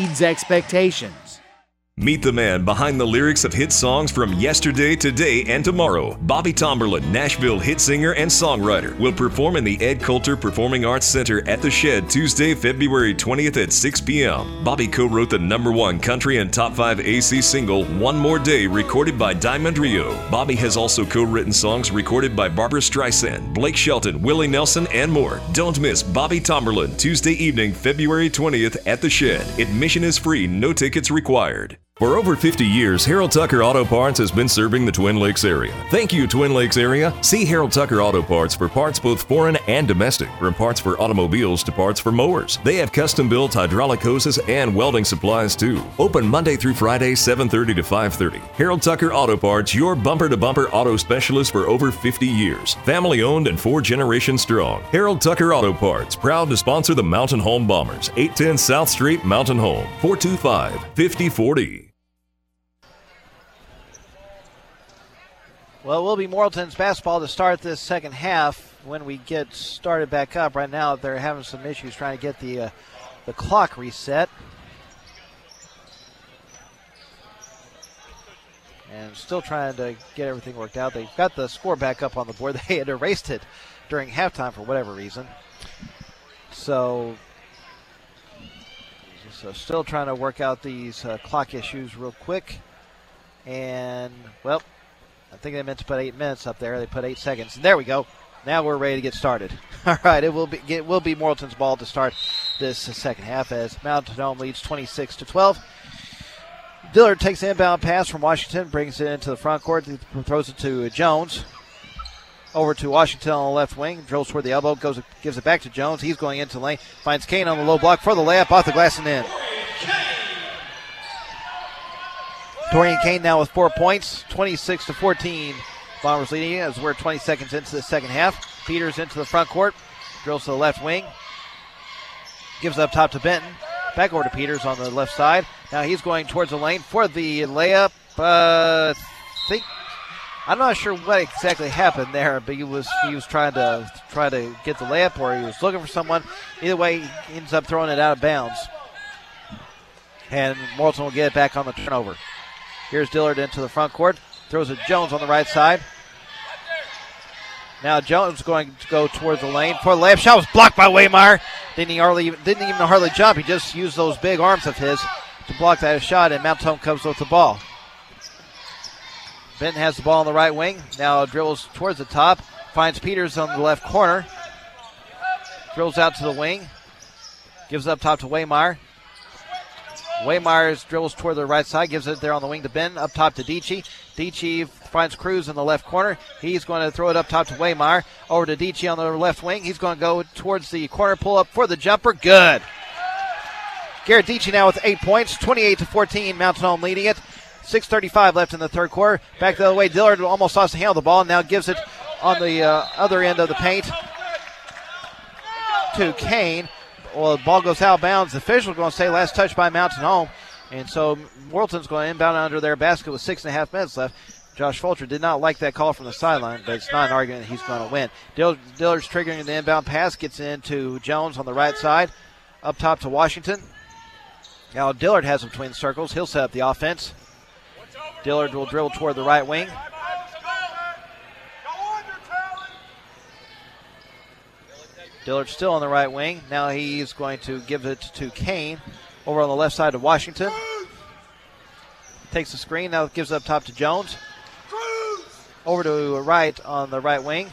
exceeds expectations. Meet the man behind the lyrics of hit songs from yesterday, today, and tomorrow. Bobby Tomberlin, Nashville hit singer and songwriter, will perform in the Ed Coulter Performing Arts Center at the Shed Tuesday, February 20th at 6 p.m. Bobby co-wrote the #1 country and top 5 AC single, One More Day, recorded by Diamond Rio. Bobby has also co-written songs recorded by Barbra Streisand, Blake Shelton, Willie Nelson, and more. Don't miss Bobby Tomberlin, Tuesday evening, February 20th at the Shed. Admission is free, no tickets required. For over 50 years, Harold Tucker Auto Parts has been serving the Twin Lakes area. Thank you, Twin Lakes area. See Harold Tucker Auto Parts for parts both foreign and domestic, from parts for automobiles to parts for mowers. They have custom-built hydraulic hoses and welding supplies too. Open Monday through Friday, 7:30 to 5:30. Harold Tucker Auto Parts, your bumper-to-bumper auto specialist for over 50 years. Family-owned and 4 generations strong. Harold Tucker Auto Parts, proud to sponsor the Mountain Home Bombers. 810 South Street, Mountain Home, 425-5040. Well, it will be Morrilton's basketball to start this second half when we get started back up. Right now, they're having some issues trying to get the clock reset. And still trying to get everything worked out. They've got the score back up on the board. They had erased it during halftime for whatever reason. So still trying to work out these clock issues real quick. And, well, I think they meant to put 8 minutes up there. They put 8 seconds. And there we go. Now we're ready to get started. All right, it will be Morrilton's ball to start this second half as Mountain Home leads 26-12. Dillard takes the inbound pass from Washington, brings it into the front court, throws it to Jones. Over to Washington on the left wing, drills toward the elbow, gives it back to Jones. He's going into the lane, finds Kane on the low block for the layup, off the glass and in. Torian Kane now with 4 points, 26-14. Bombers leading as we're 20 seconds into the second half. Peters into the front court, drills to the left wing, gives up top to Benton. Back over to Peters on the left side. Now he's going towards the lane for the layup. I'm not sure what exactly happened there, but he was trying to get the layup, or he was looking for someone. Either way, he ends up throwing it out of bounds. And Morrilton will get it back on the turnover. Here's Dillard into the front court. Throws it Jones on the right side. Now Jones going to go towards the lane for the layup. Shot was blocked by Waymire. Didn't even hardly jump. He just used those big arms of his to block that shot, and Mount Home comes with the ball. Benton has the ball on the right wing. Now dribbles towards the top. Finds Peters on the left corner. Drills out to the wing. Gives up top to Waymire. Waymire dribbles toward the right side, gives it there on the wing to Ben, up top to Dietschy. Dietschy finds Cruz in the left corner. He's going to throw it up top to Waymire. Over to Dietschy on the left wing. He's going to go towards the corner, pull up for the jumper. Good. Garrett Dietschy now with 8 points, 28-14. Mountain Home leading it. 6:35 left in the third quarter. Back the other way, Dillard almost lost the handle of the ball, and now gives it on the other end of the paint to Kane. Well, the ball goes out of bounds. The official is going to say last touch by Mountain Home. And so Morrilton's going to inbound under their basket with 6.5 minutes left. Josh Fulcher did not like that call from the sideline, but it's not an argument that he's going to win. Dillard's triggering the inbound pass, gets into Jones on the right side, up top to Washington. Now Dillard has him between circles. He'll set up the offense. Dillard will dribble toward the right wing. Dillard still on the right wing. Now he's going to give it to Kane over on the left side of Washington. Takes the screen. Now gives up top to Jones. Over to Wright on the right wing.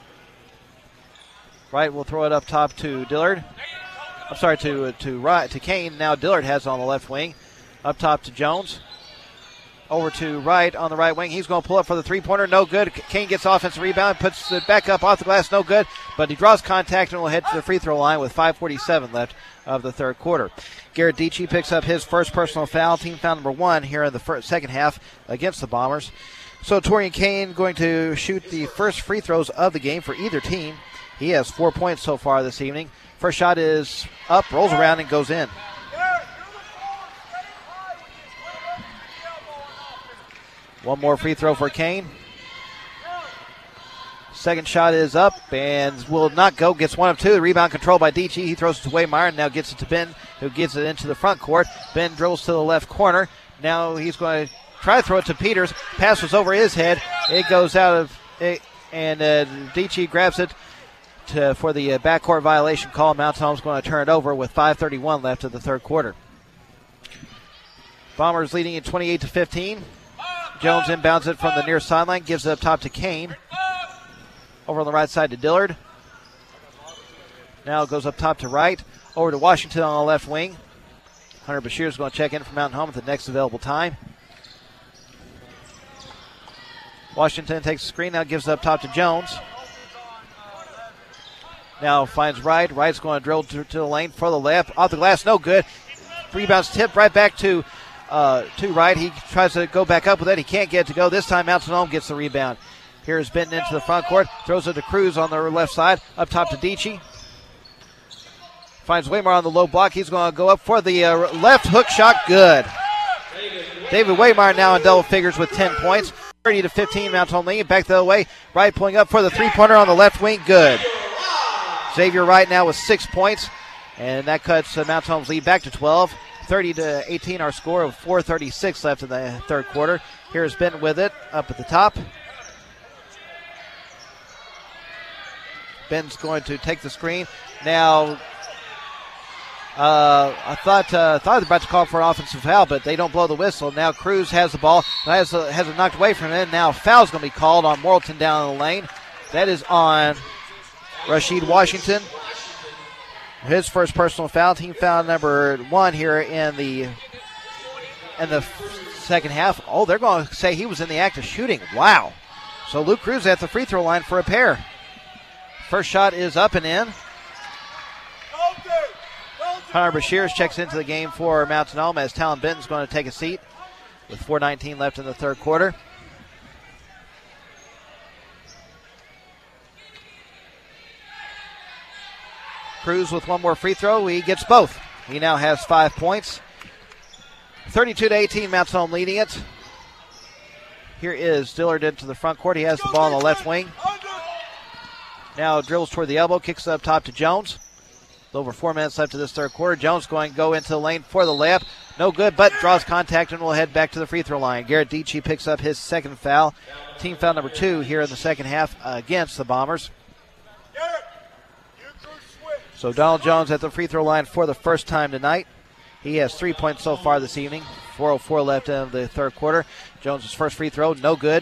Wright will throw it up top to Dillard. I'm sorry, to Kane. Now Dillard has it on the left wing. Up top to Jones. Over to Wright on the right wing. He's going to pull up for the three-pointer. No good. Kane gets offensive rebound, puts it back up off the glass. No good. But he draws contact and will head to the free throw line with 5:47 left of the third quarter. Garrett Dietschy picks up his first personal foul, team foul number 1 here in the second half against the Bombers. So Torian Kane going to shoot the first free throws of the game for either team. He has 4 points so far this evening. First shot is up, rolls around, and goes in. One more free throw for Kane. Second shot is up and will not go. Gets one of two. The rebound controlled by Dietschy. He throws it to Waymire and now gets it to Ben, who gets it into the front court. Ben drills to the left corner. Now he's going to try to throw it to Peters. Pass was over his head. It goes out of it, and Dietschy grabs it for the backcourt violation call. Mount Home's going to turn it over with 5:31 left of the third quarter. Bombers leading at 28-15. Jones inbounds it from the near sideline, gives it up top to Kane. Over on the right side to Dillard. Now it goes up top to Wright. Over to Washington on the left wing. Hunter Bashir is going to check in for Mountain Home at the next available time. Washington takes the screen, now gives it up top to Jones. Now finds Wright. Wright's going to drill to the lane for the layup. Off the glass, no good. Rebounds tipped right back to Wright. He tries to go back up with it. He can't get it to go. This time Mountain Home gets the rebound. Here's Benton into the front court. Throws it to Cruz on the left side. Up top to Dietschy. Finds Waymar on the low block. He's going to go up for the left hook shot. Good. David Waymar now in double figures with 10 points. 30-15, Mount Home lead. Back the other way. Wright pulling up for the three-pointer on the left wing. Good. Xavier Wright now with 6 points. And that cuts Mount Home's lead back to 12. 30-18 our score of 4:36 left in the third quarter. Here's Benton with it up at the top. Ben's going to take the screen. Now, I thought they were about to call for an offensive foul, but they don't blow the whistle. Now Cruz has the ball, has it knocked away from him. Now foul's going to be called on Morrilton down the lane. That is on Rashid Washington. His first personal foul, team foul number 1 here in the second half. Oh, they're going to say he was in the act of shooting. Wow. So Luke Cruz at the free throw line for a pair. First shot is up and in. Hunter Bashir checks into the game for Mountain Home as Talon Benton's going to take a seat with 4:19 left in the third quarter. Cruz with one more free throw. He gets both. He now has 5 points. 32-18, Mountain Home leading it. Here is Dillard into the front court. He has the ball on the left wing. Now drills toward the elbow, kicks it up top to Jones. Over 4 minutes left of this third quarter. Jones going to go into the lane for the layup. No good, but draws contact and will head back to the free throw line. Garrett Dietschy picks up his second foul. Team foul number 2 here in the second half against the Bombers. So Donald Jones at the free throw line for the first time tonight. He has 3 points so far this evening. 4:04 left in the third quarter. Jones' first free throw, no good.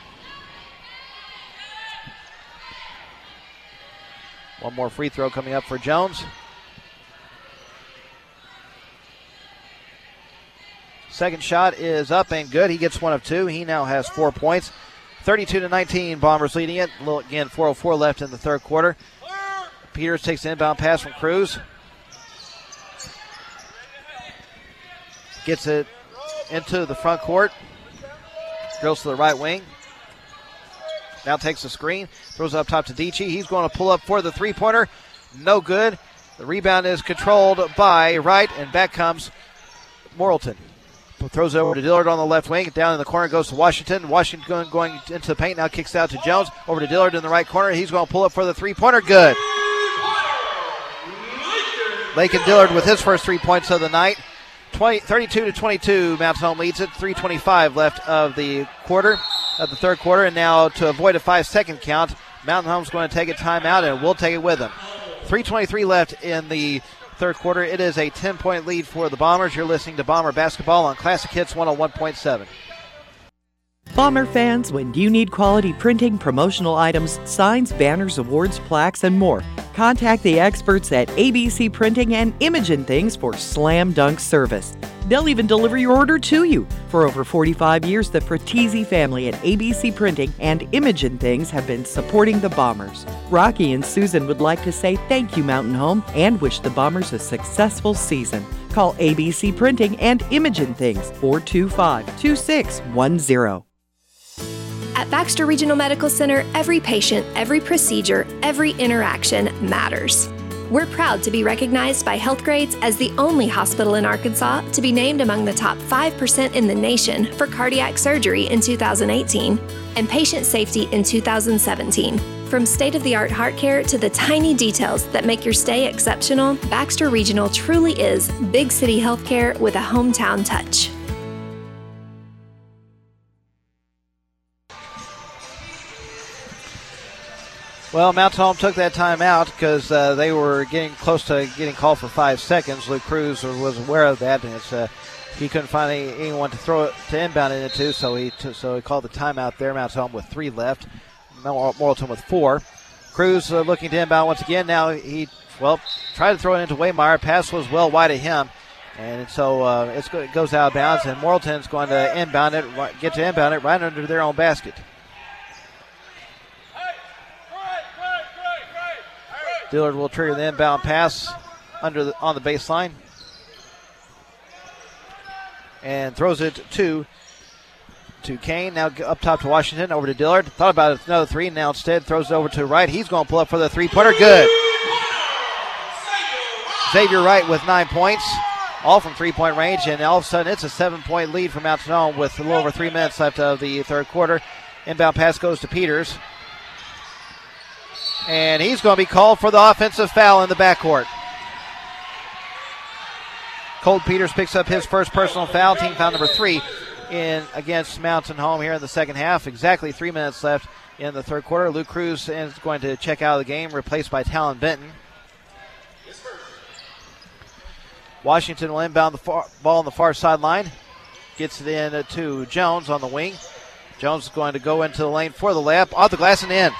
One more free throw coming up for Jones. Second shot is up and good. He gets 1 of 2. He now has 4 points. 32-19, Bombers leading it. Again, 4:04 left in the third quarter. Peters takes an inbound pass from Cruz. Gets it into the front court. Drills to the right wing. Now takes the screen. Throws it up top to Dietschy. He's going to pull up for the three-pointer. No good. The rebound is controlled by Wright, and back comes Morrilton. Throws it over to Dillard on the left wing. Down in the corner goes to Washington. Washington going into the paint. Now kicks out to Jones. Over to Dillard in the right corner. He's going to pull up for the three-pointer. Good. Lakin Dillard with his first 3 points of the night. 32-22, Mountain Home leads it. 3:25 left of the third quarter. And now to avoid a 5-second count, Mountain Home's going to take a timeout, and we'll take it with them. 3:23 left in the third quarter. It is a 10-point lead for the Bombers. You're listening to Bomber Basketball on Classic Hits 101.7. Bomber fans, when you need quality printing, promotional items, signs, banners, awards, plaques, and more, contact the experts at ABC Printing and Imogen Things for slam dunk service. They'll even deliver your order to you. For over 45 years, the Fratesi family at ABC Printing and Imogen Things have been supporting the Bombers. Rocky and Susan would like to say thank you, Mountain Home, and wish the Bombers a successful season. Call ABC Printing and Imogen Things, 425-2610. At Baxter Regional Medical Center, every patient, every procedure, every interaction matters. We're proud to be recognized by Healthgrades as the only hospital in Arkansas to be named among the top 5% in the nation for cardiac surgery in 2018 and patient safety in 2017. From state-of-the-art heart care to the tiny details that make your stay exceptional, Baxter Regional truly is big city healthcare with a hometown touch. Well, Mountain Home took that time out because they were getting close to getting called for 5 seconds. Luke Cruz was aware of that, and he couldn't find anyone to throw it to inbound it into, so he called the timeout there. Mountain Home with 3 left. Morrilton with 4. Cruz looking to inbound once again. Now he tried to throw it into Waymire. Pass was well wide of him, and so it goes out of bounds. And Morrilton's going to inbound it, right under their own basket. Dillard will trigger the inbound pass on the baseline, and throws it to Kane. Now up top to Washington, over to Dillard. Thought about another 3, now instead throws it over to Wright. He's going to pull up for the 3-pointer. Good. Xavier Wright with 9 points, all from 3-point range, and all of a sudden it's a 7-point lead for Mountain Home with a little over 3 minutes left of the third quarter. Inbound pass goes to Peters, and he's going to be called for the offensive foul in the backcourt. Colt Peters picks up his first personal foul, team foul number 3 against Mountain Home here in the second half. Exactly 3 minutes left in the third quarter. Luke Cruz is going to check out of the game, replaced by Talon Benton. Washington will inbound the ball on the far sideline. Gets it in to Jones on the wing. Jones is going to go into the lane for the layup. Off the glass and in.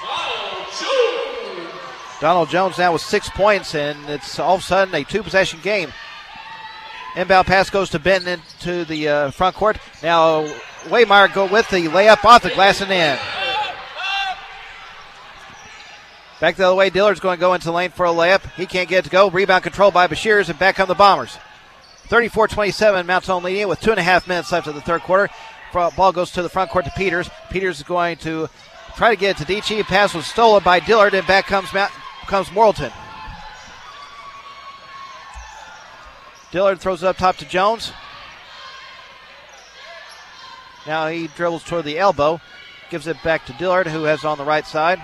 Donald Jones now with 6 points, and it's all of a sudden a 2-possession game. Inbound pass goes to Benton into the front court. Now Waymire go with the layup off the glass and in. Back the other way, Dillard's going to go into the lane for a layup. He can't get it to go. Rebound controlled by Bashirs, and back come the Bombers. 34-27, Mountain Home leading it with 2.5 minutes left of the third quarter. Ball goes to the front court to Peters. Peters is going to try to get it to Dichi. Pass was stolen by Dillard, and back comes Morrilton. Dillard throws it up top to Jones. Now he dribbles toward the elbow. Gives it back to Dillard, who has on the right side.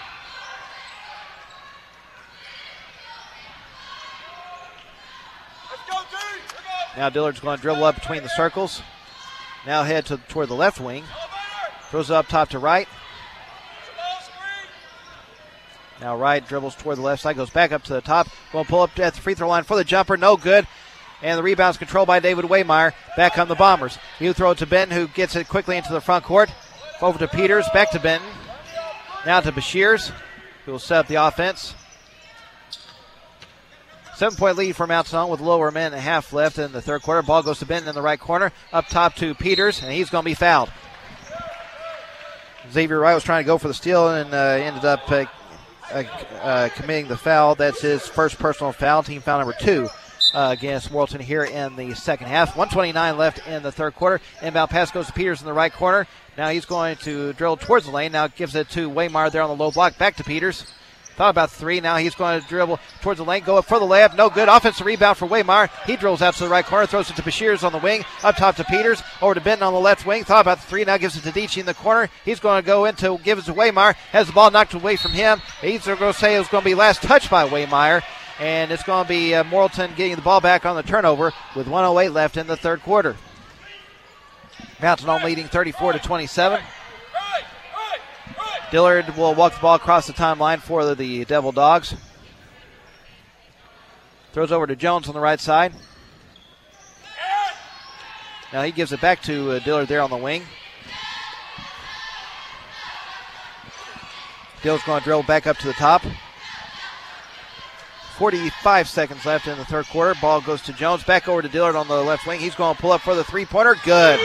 Now Dillard's going to dribble up between the circles. Now head toward the left wing. Throws it up top to Wright. Now Wright dribbles toward the left side, goes back up to the top. Going to pull up at the free throw line for the jumper. No good. And the rebound's controlled by David Waymire. Back come the Bombers. He'll throw it to Benton, who gets it quickly into the front court. Over to Peters, back to Benton. Now to Bashirs, who will set up the offense. 7-point lead for Mountain Home with a little over a minute and a half left in the third quarter. Ball goes to Benton in the right corner. Up top to Peters, and he's going to be fouled. Xavier Wright was trying to go for the steal and ended up committing the foul. That's his first personal foul, team foul number 2 against Morrilton here in the second half. 1:29 left in the third quarter. Inbound pass goes to Peters in the right corner. Now he's going to drill towards the lane. Now gives it to Waymire there on the low block. Back to Peters. Thought about 3. Now he's going to dribble towards the lane. Go up for the layup. No good. Offensive rebound for Waymire. He drills out to the right corner. Throws it to Bashirs on the wing. Up top to Peters. Over to Benton on the left wing. Thought about 3. Now gives it to Dichi in the corner. He's going to go into, give it to Waymire. Has the ball knocked away from him. He's going to say it was going to be last touch by Waymire. And it's going to be Morrilton getting the ball back on the turnover with 1:08 left in the third quarter. Mountain Home leading 34-27. Dillard will walk the ball across the timeline for the Devil Dogs. Throws over to Jones on the right side. Now he gives it back to Dillard there on the wing. Dillard's going to dribble back up to the top. 45 seconds left in the third quarter. Ball goes to Jones. Back over to Dillard on the left wing. He's going to pull up for the 3-pointer. Good.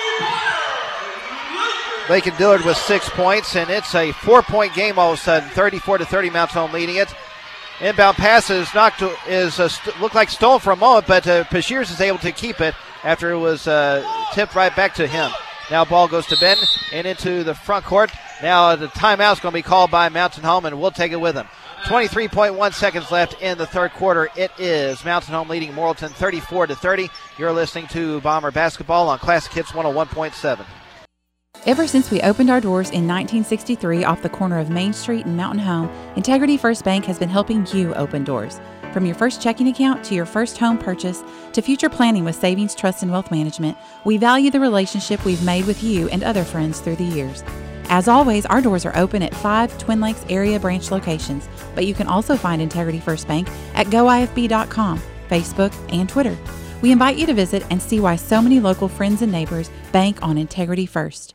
Lakin Dillard with 6 points, and it's a 4-point game all of a sudden. 34-30, Mountain Home leading it. Inbound pass looked like stolen for a moment, but Bashirs is able to keep it after it was tipped right back to him. Now ball goes to Benton and into the front court. Now the timeout is going to be called by Mountain Home, and we'll take it with him. 23.1 seconds left in the third quarter. It is Mountain Home leading Morrilton 34-30. You're listening to Bomber Basketball on Classic Hits 101.7. Ever since we opened our doors in 1963 off the corner of Main Street and Mountain Home, Integrity First Bank has been helping you open doors. From your first checking account to your first home purchase to future planning with savings, trust, and wealth management, we value the relationship we've made with you and other friends through the years. As always, our doors are open at 5 Twin Lakes area branch locations, but you can also find Integrity First Bank at goifb.com, Facebook, and Twitter. We invite you to visit and see why so many local friends and neighbors bank on Integrity First.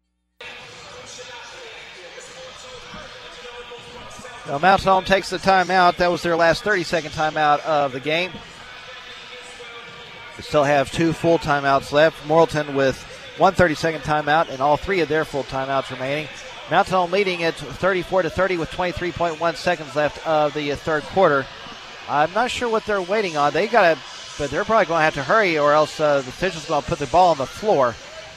Well, Mountain Home takes the timeout. That was their last 30-second timeout of the game. We still have 2 full timeouts left. Morrilton with 1 30-second timeout and all 3 of their full timeouts remaining. Mountain Home leading it 34-30 with 23.1 seconds left of the third quarter. I'm not sure what they're waiting on. But they're probably going to have to hurry, or else the officials are going to put the ball on the floor.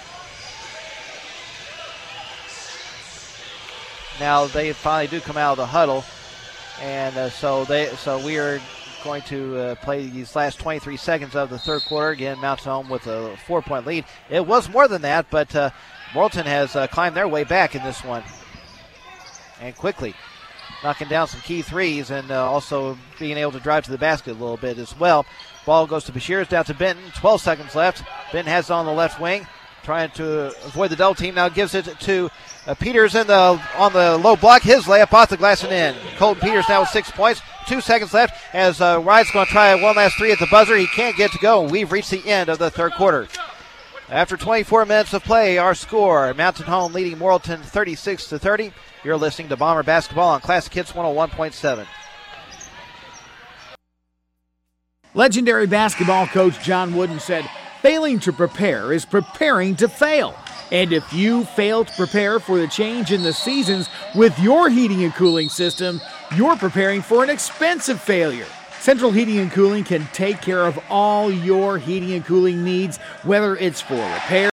Now they finally do come out of the huddle, and so we are going to play these last 23 seconds of the third quarter. Again, Mountain Home with a 4-point lead. It was more than that, but Morrilton has climbed their way back in this one, and quickly knocking down some key threes, and also being able to drive to the basket a little bit as well. Ball goes to Bashirs, down to Benton. 12 seconds left. Benton has it on the left wing, trying to avoid the double team. Now gives it to Peters on the low block. His layup off the glass and in. Colton Peters now with 6 points. 2 seconds left as Wright's going to try one last three at the buzzer. He can't get to go. We've reached the end of the third quarter. After 24 minutes of play, our score, Mountain Home leading Morrilton 36-30. You're listening to Bomber Basketball on Classic Hits 101.7. Legendary basketball coach John Wooden said, "Failing to prepare is preparing to fail." And if you fail to prepare for the change in the seasons with your heating and cooling system, you're preparing for an expensive failure. Central Heating and Cooling can take care of all your heating and cooling needs, whether it's for repair,